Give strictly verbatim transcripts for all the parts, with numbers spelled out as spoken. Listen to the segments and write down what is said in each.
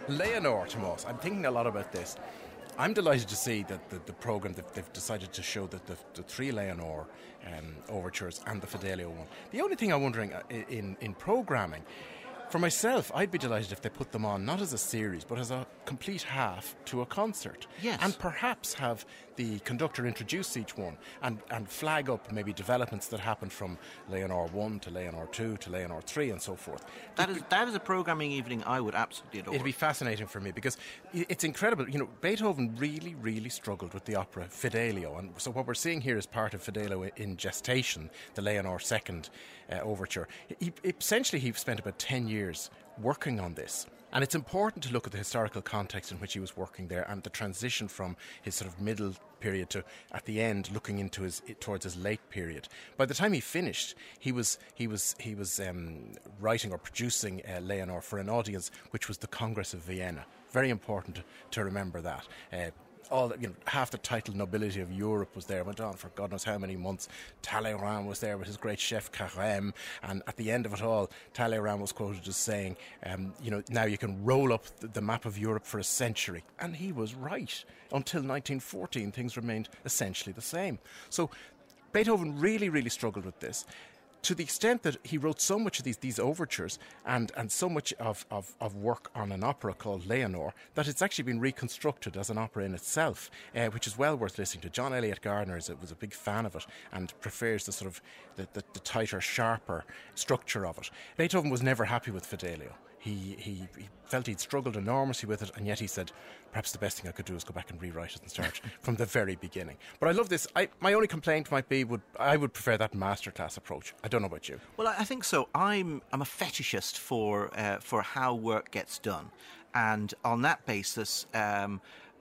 Leonore, Tomas, I'm thinking a lot about this. I'm delighted to see that the, the programme, they've, they've decided to show that the, the three Leonore um, overtures and the Fidelio one. The only thing I'm wondering uh, in, in programming, for myself, I'd be delighted if they put them on not as a series, but as a complete half to a concert. Yes. And perhaps have the conductor introduce each one and, and flag up maybe developments that happened from Leonore one to Leonore two to Leonore three and so forth. That is that is a programming evening I would absolutely adore. It'd be fascinating for me because it's incredible. You know, Beethoven really, really struggled with the opera Fidelio. And so what we're seeing here is part of Fidelio in gestation, the Leonore second uh, overture. He, essentially, he spent about ten years working on this. And it's important to look at the historical context in which he was working there and the transition from his sort of middle period to, at the end, looking into his towards his late period. By the time he finished, he was he was he was um, writing or producing uh, Leonore for an audience which was the Congress of Vienna. Very important to, to remember that. Uh, all the, you know, half the titled nobility of Europe was there. Went on for God knows how many months. Talleyrand was there with his great chef Carême, and at the end of it all, Talleyrand was quoted as saying, um, "You know, now you can roll up the, the map of Europe for a century," and he was right. Until nineteen fourteen, things remained essentially the same. So Beethoven really, really struggled with this, to the extent that he wrote so much of these these overtures and, and so much of, of, of work on an opera called Leonore that it's actually been reconstructed as an opera in itself, uh, which is well worth listening to. John Eliot Gardner is, was a big fan of it and prefers the sort of the, the, the tighter, sharper structure of it. Beethoven was never happy with Fidelio. He, he he felt he'd struggled enormously with it, and yet he said, perhaps the best thing I could do is go back and rewrite it and start from the very beginning. But I love this. I, my only complaint might be, would I would prefer that masterclass approach. I don't know about you. Well, I think so. I'm I'm a fetishist for uh, for how work gets done, and on that basis, um,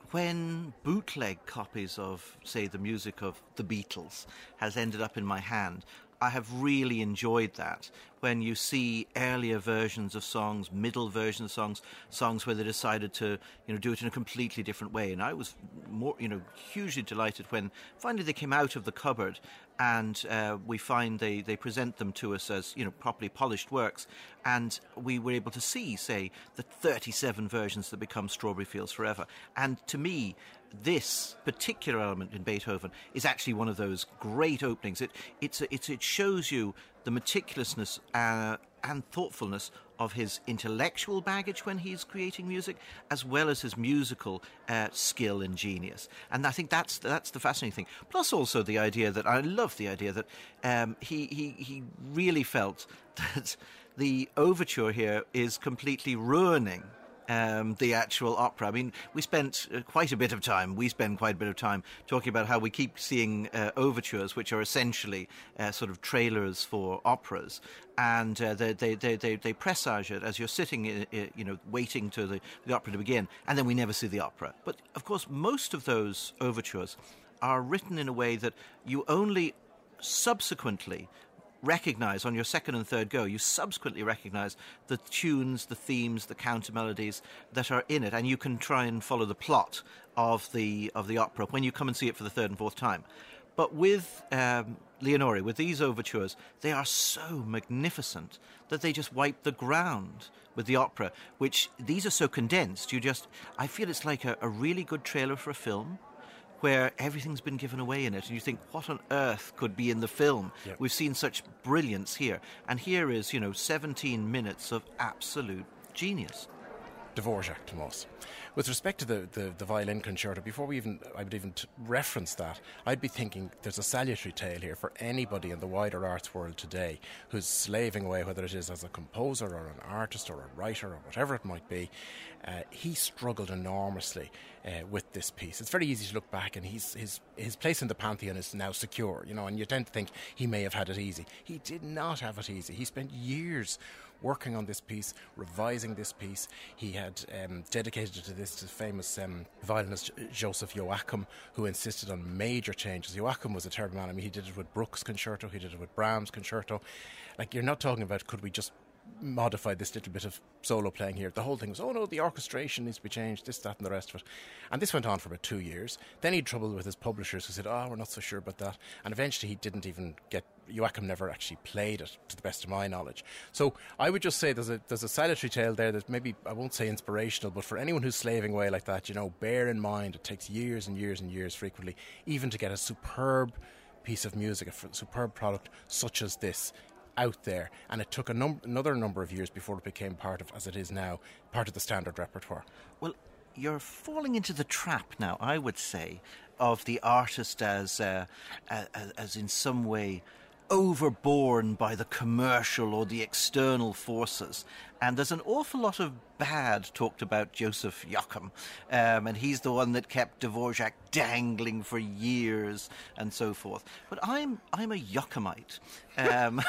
when bootleg copies of, say, the music of the Beatles has ended up in my hand, I have really enjoyed that. When you see earlier versions of songs, middle versions of songs, songs where they decided to, you know, do it in a completely different way. And I was more, you know, hugely delighted when finally they came out of the cupboard and uh, we find they, they present them to us as, you know, properly polished works. And we were able to see, say, the thirty-seven versions that become Strawberry Fields Forever. And to me, this particular element in Beethoven is actually one of those great openings. It it's it's it shows you the meticulousness uh, and thoughtfulness of his intellectual baggage when he's creating music, as well as his musical uh, skill and genius. And I think that's that's the fascinating thing. Plus, also the idea that I love the idea that um, he he he really felt that the overture here is completely ruining Um, the actual opera. I mean, we spent uh, quite a bit of time, we spend quite a bit of time talking about how we keep seeing uh, overtures, which are essentially uh, sort of trailers for operas. And uh, they, they, they, they, they presage it as you're sitting, uh, you know, waiting to the, the opera to begin, and then we never see the opera. But, of course, most of those overtures are written in a way that you only subsequently recognize on your second and third go, you subsequently recognize the tunes, the themes, the counter melodies that are in it, and you can try and follow the plot of the of the opera when you come and see it for the third and fourth time. But with um, Leonore, with these overtures, they are so magnificent that they just wipe the ground with the opera, which these are so condensed, you just, I feel it's like a, a really good trailer for a film, where everything's been given away in it, and you think, what on earth could be in the film? Yep. We've seen such brilliance here. And here is, you know, seventeen minutes of absolute genius. Dvorak, Tomas. With respect to the, the, the violin concerto, before we even I would even t- reference that, I'd be thinking there's a salutary tale here for anybody in the wider arts world today who's slaving away, whether it is as a composer or an artist or a writer or whatever it might be. Uh, he struggled enormously uh, with this piece. It's very easy to look back, and he's, his his place in the pantheon is now secure, you know, and you tend to think he may have had it easy. He did not have it easy. He spent years working on this piece, revising this piece. He had um, dedicated it to this to famous um, violinist Joseph Joachim, who insisted on major changes. Joachim was a terrible man. I mean, he did it with Bruch's concerto, he did it with Brahms' concerto. Like, you're not talking about, could we just modify this little bit of solo playing here. The whole thing was, oh no, the orchestration needs to be changed, this, that and the rest of it. And this went on for about two years. Then he had trouble with his publishers who said, oh, we're not so sure about that. And eventually he didn't even get, Joachim never actually played it, to the best of my knowledge. So I would just say there's a there's a salutary tale there that maybe, I won't say inspirational, but for anyone who's slaving away like that, you know, bear in mind it takes years and years and years frequently, even to get a superb piece of music, a superb product such as this out there, and it took a num- another number of years before it became part of, as it is now, part of the standard repertoire. Well, you're falling into the trap now, I would say, of the artist as uh, as, as in some way overborne by the commercial or the external forces. And there's an awful lot of bad talked about Joseph Joachim, um, and he's the one that kept Dvorak dangling for years and so forth. But I'm I'm a Joachimite. Um,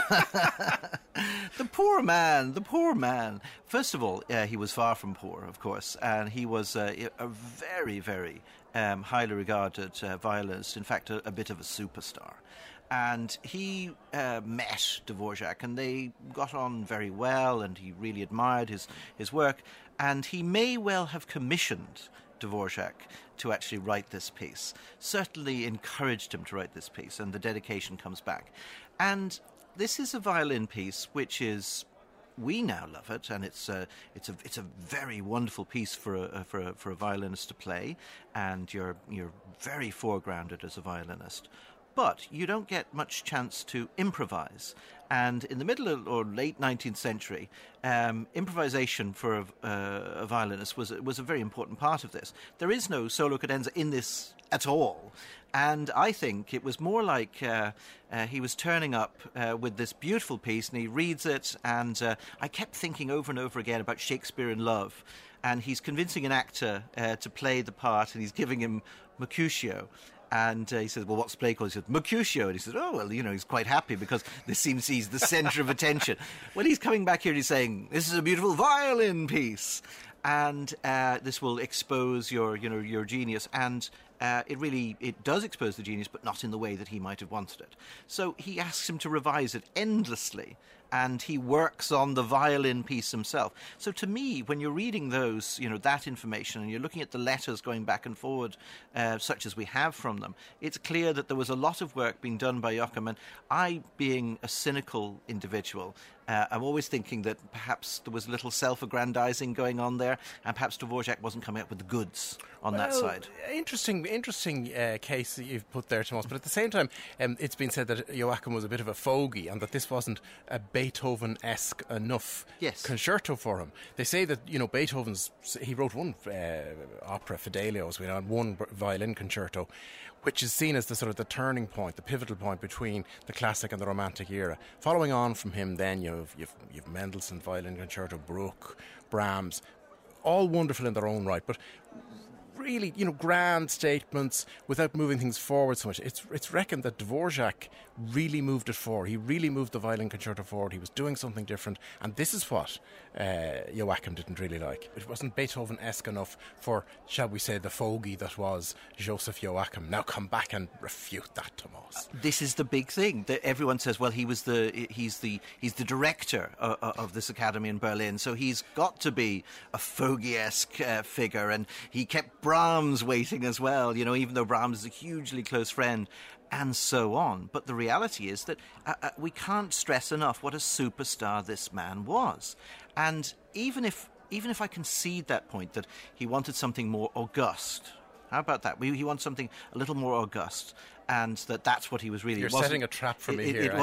the poor man, the poor man. First of all, uh, he was far from poor, of course, and he was uh, a very, very um, highly regarded uh, violinist, in fact, a, a bit of a superstar. And he uh, met Dvorak, and they got on very well, and he really admired his, his work. And he may well have commissioned Dvorak to actually write this piece, certainly encouraged him to write this piece, and the dedication comes back. And this is a violin piece which is, we now love it, and it's a it's a it's a very wonderful piece for a for a, for a violinist to play, and you're you're very foregrounded as a violinist. But you don't get much chance to improvise. And in the middle of, or late nineteenth century, um, improvisation for a, uh, a violinist was, was a very important part of this. There is no solo cadenza in this at all. And I think it was more like uh, uh, he was turning up uh, with this beautiful piece, and he reads it, and uh, I kept thinking over and over again about Shakespeare in Love. And he's convincing an actor uh, to play the part, and he's giving him Mercutio. And uh, he says, well, what's the play called? He said, Mercutio. And he said, oh, well, you know, he's quite happy because this seems he's the centre of attention. When he's coming back here, he's saying, this is a beautiful violin piece. And uh, this will expose your, you know, your genius. And uh, it really, it does expose the genius, but not in the way that he might have wanted it. So he asks him to revise it endlessly. And he works on the violin piece himself. So to me, when you're reading those, you know, that information, and you're looking at the letters going back and forward, uh, such as we have from them, it's clear that there was a lot of work being done by Joachim. And I, being a cynical individual, uh, I'm always thinking that perhaps there was a little self-aggrandizing going on there, and perhaps Dvorak wasn't coming up with the goods on well, that side. Interesting, interesting uh, case that you've put there, Tomas. But at the same time, um, it's been said that Joachim was a bit of a fogey, and that this wasn't a Beethoven-esque enough yes. concerto for him. They say that, you know, Beethoven's, he wrote one uh, opera, Fidelio, as we know, one violin concerto, which is seen as the sort of the turning point, the pivotal point between the classic and the romantic era. Following on from him, then you've you've, you've Mendelssohn violin concerto, Bruch, Brahms, all wonderful in their own right, but really, you know, grand statements without moving things forward so much. It's it's reckoned that Dvorak really moved it forward. He really moved the violin concerto forward. He was doing something different, and this is what uh, Joachim didn't really like. It wasn't Beethoven-esque enough for, shall we say, the fogey that was Joseph Joachim. Now come back and refute that, Tomas. This is the big thing that everyone says. Well, he was the he's the he's the director of, of this academy in Berlin, so he's got to be a fogey-esque uh, figure, and he kept Brahms waiting as well, you know, even though Brahms is a hugely close friend, and so on. But the reality is that uh, uh, we can't stress enough what a superstar this man was. And even if even if I concede that point, that he wanted something more august, how about that? He wanted something a little more august, and that that's what he was really... You're setting a trap for me it, here, it I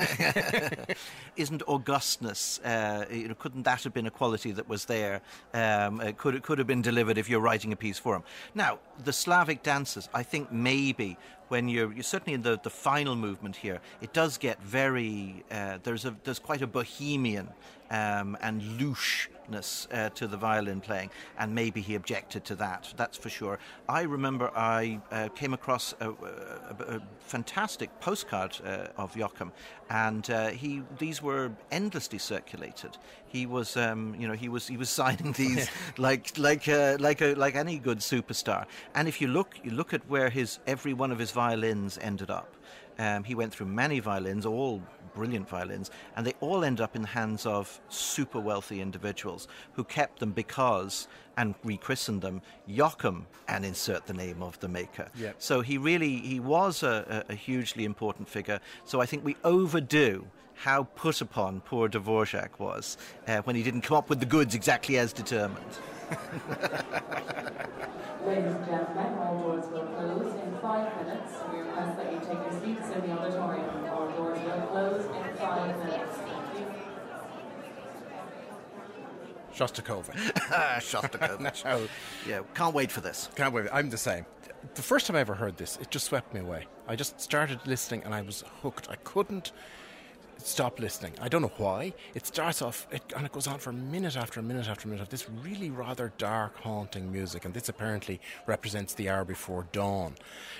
know. Isn't augustness, uh, you know, couldn't that have been a quality that was there? Um, it could, it could have been delivered if you're writing a piece for him. Now, the Slavic dances, I think maybe when you're, you're certainly in the, the final movement here, it does get very... Uh, there's a there's quite a bohemian um, and louche-ness uh, to the violin playing, and maybe he objected to that, that's for sure. I remember I uh, came across a, a, a fantastic postcard uh, of Joachim, and uh, he these were endlessly circulated. He was, um, you know, he was he was signing these like like uh, like a, like any good superstar. And if you look you look at where his every one of his violins ended up. Um, he went through many violins, all brilliant violins, and they all end up in the hands of super wealthy individuals who kept them because, and rechristened them, Joachim, and insert the name of the maker. Yep. So he really, he was a, a, a hugely important figure. So I think we overdo how put upon poor Dvorak was uh, when he didn't come up with the goods exactly as determined. Ladies and gentlemen, all doors will close in five minutes. We request that you take your seats in the auditorium. All doors will close in five minutes. Thank you. Shostakovich. Shostakovich. No. Yeah, can't wait for this. Can't wait. I'm the same. The first time I ever heard this, it just swept me away. I just started listening and I was hooked. I couldn't stop listening. I don't know why. It starts off, it, and it goes on for minute after minute after minute of this really rather dark, haunting music, and this apparently represents the hour before dawn.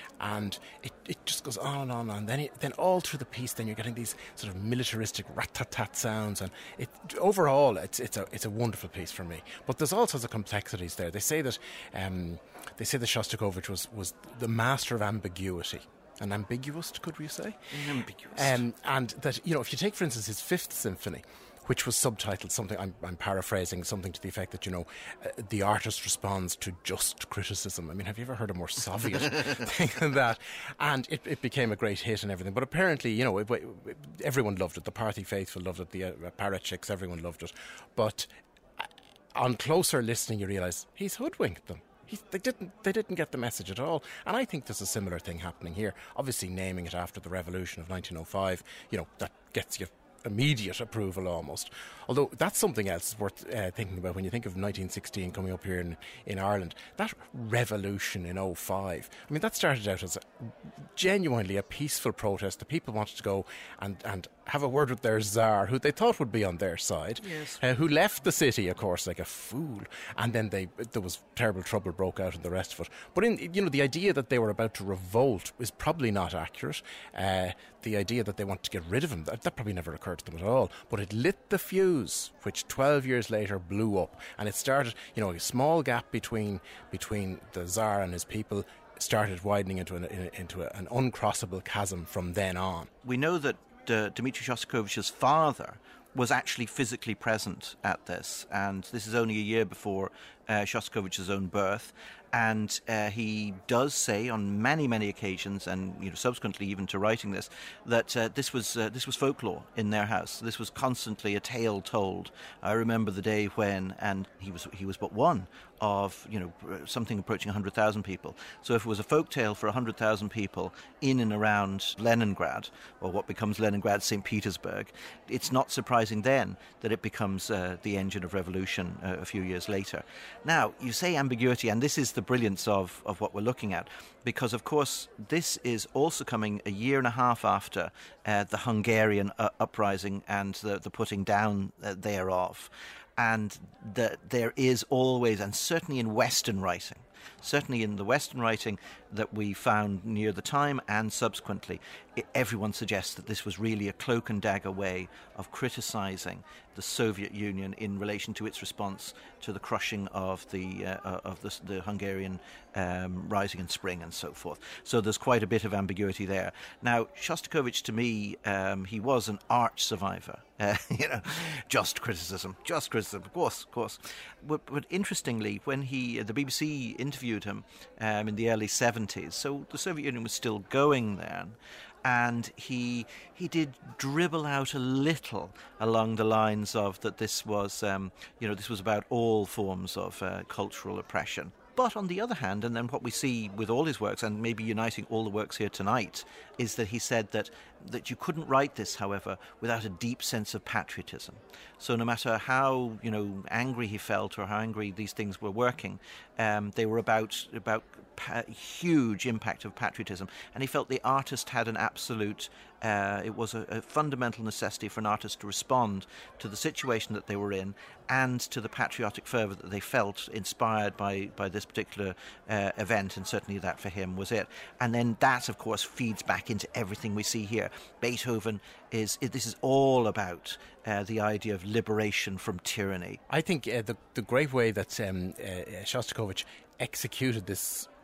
And it, it just goes on and on and on. Then, it, then all through the piece, then you're getting these sort of militaristic rat-tat-tat sounds, and it overall, it's it's a it's a wonderful piece for me. But there's all sorts of complexities there. They say that um, they say that Shostakovich was was the master of ambiguity. An ambiguist, could we say? Ambiguous. Um, and that, you know, if you take, for instance, his Fifth Symphony, which was subtitled something, I'm, I'm paraphrasing, something to the effect that, you know, uh, the artist responds to just criticism. I mean, have you ever heard a more Soviet thing than that? And it, it became a great hit and everything. But apparently, you know, it, it, everyone loved it. The party faithful loved it. The uh, Parachicks, everyone loved it. But uh, on closer listening, you realise he's hoodwinked them. He, they didn't. They didn't get the message at all, and I think there's a similar thing happening here. Obviously, naming it after the revolution of nineteen oh five, you know, that gets you immediate approval almost. Although that's something else worth uh, thinking about when you think of nineteen sixteen coming up here in, in Ireland. That revolution in oh five, I mean, that started out as a, genuinely a peaceful protest. The people wanted to go and, and have a word with their Tsar, who they thought would be on their side, yes. uh, who left the city, of course, like a fool. And then they there was terrible trouble broke out and the rest of it. But in you know the idea that they were about to revolt is probably not accurate. Uh, the idea that they want to get rid of him, that, that probably never occurred to them at all. But it lit the fuse, which twelve years later blew up. And it started, you know, a small gap between between the Tsar and his people started widening into an, into a, an uncrossable chasm from then on. We know that uh, Dmitri Shostakovich's father was actually physically present at this, and this is only a year before uh, Shostakovich's own birth. And uh, he does say on many, many occasions, and you know, subsequently even to writing this, that uh, this was uh, this was folklore in their house. This was constantly a tale told. I remember the day when, and he was he was but one of you know something approaching one hundred thousand people. So if it was a folk tale for one hundred thousand people in and around Leningrad, or what becomes Leningrad, Saint Petersburg, it's not surprising then that it becomes uh, the engine of revolution uh, a few years later. Now, you say ambiguity, and this is the brilliance of, of what we're looking at, because, of course, this is also coming a year and a half after uh, the Hungarian uh, uprising and the, the putting down uh, thereof. And the, there is always, and certainly in Western writing, certainly in the Western writing that we found near the time and subsequently, it, everyone suggests that this was really a cloak and dagger way of criticising the Soviet Union in relation to its response to the crushing of the uh, of the, the Hungarian um, rising in spring and so forth. So there's quite a bit of ambiguity there. Now, Shostakovich, to me, um, he was an arch survivor. Uh, you know, just criticism, just criticism, of course, of course. But, but interestingly, when he, the B B C interviewed him um, in the early seventies, so the Soviet Union was still going then, and he he did dribble out a little along the lines of that this was, um, you know, this was about all forms of uh, cultural oppression. But on the other hand, and then what we see with all his works, and maybe uniting all the works here tonight, is that he said that that you couldn't write this, however, without a deep sense of patriotism. So no matter how, you know, angry he felt or how angry these things were working, um, they were about about pa- huge impact of patriotism. And he felt the artist had an absolute, uh, it was a, a fundamental necessity for an artist to respond to the situation that they were in and to the patriotic fervour that they felt inspired by, by this particular uh, event, and certainly that for him was it. And then that, of course, feeds back into everything we see here. Beethoven is, this is all about uh, the idea of liberation from tyranny. I think uh, the, the great way that um, uh, Shostakovich executed this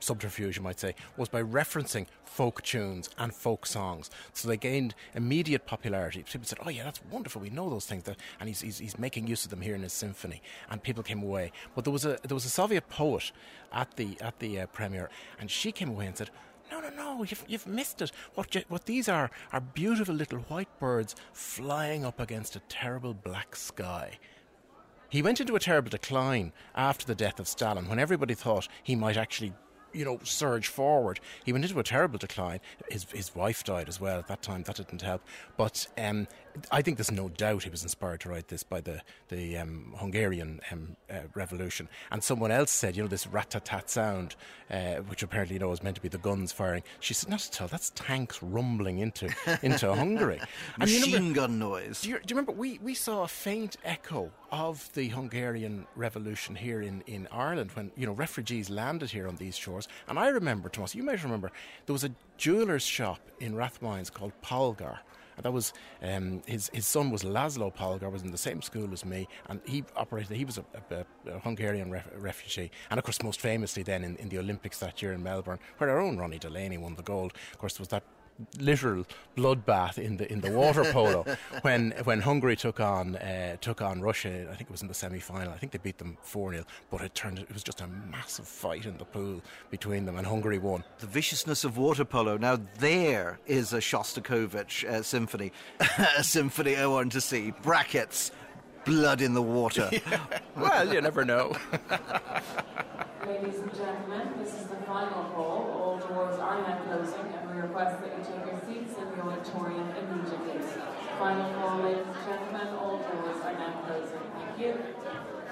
subterfuge, you might say, was by referencing folk tunes and folk songs. So they gained immediate popularity. People said, oh yeah, that's wonderful, we know those things. And he's, he's, he's making use of them here in his symphony. And people came away. But there was a there was a Soviet poet at the at the uh, premiere, and she came away and said, no, no, no, you've, you've missed it. What, you, what these are are beautiful little white birds flying up against a terrible black sky. He went into a terrible decline after the death of Stalin, when everybody thought he might actually, you know, surge forward. He went into a terrible decline. His his wife died as well at that time. That didn't help. But um, I think there's no doubt he was inspired to write this by the the um, Hungarian um, uh, Revolution. And someone else said, you know, this rat-tat-tat sound, uh, which apparently, you know, was meant to be the guns firing. She said, not at all. That's tanks rumbling into into Hungary. And Machine you remember, gun noise. Do you, do you remember we, we saw a faint echo of the Hungarian Revolution here in, in Ireland when, you know, refugees landed here on these shores. And I remember, Thomas, you might remember, there was a jeweller's shop in Rathmines called Polgar. And that was um, his his son was Laszlo Polgar, was in the same school as me, and he operated. He was a, a, a Hungarian ref, refugee, and of course, most famously then in, in the Olympics that year in Melbourne, where our own Ronnie Delaney won the gold. Of course, there was that literal bloodbath in the in the water polo when when Hungary took on uh, took on Russia. I think it was in the semi-final. I think they beat them four nil, but it turned it was just a massive fight in the pool between them, and Hungary won. The viciousness of water polo. Now there is a Shostakovich uh, symphony, a symphony I want to see. Brackets, blood in the water. Yeah. Well, you never know. Ladies and gentlemen, this is the final call. All doors are now closing, and we request that you take your seats in the auditorium immediately. Final call, ladies and gentlemen, all doors are now closing. Thank you.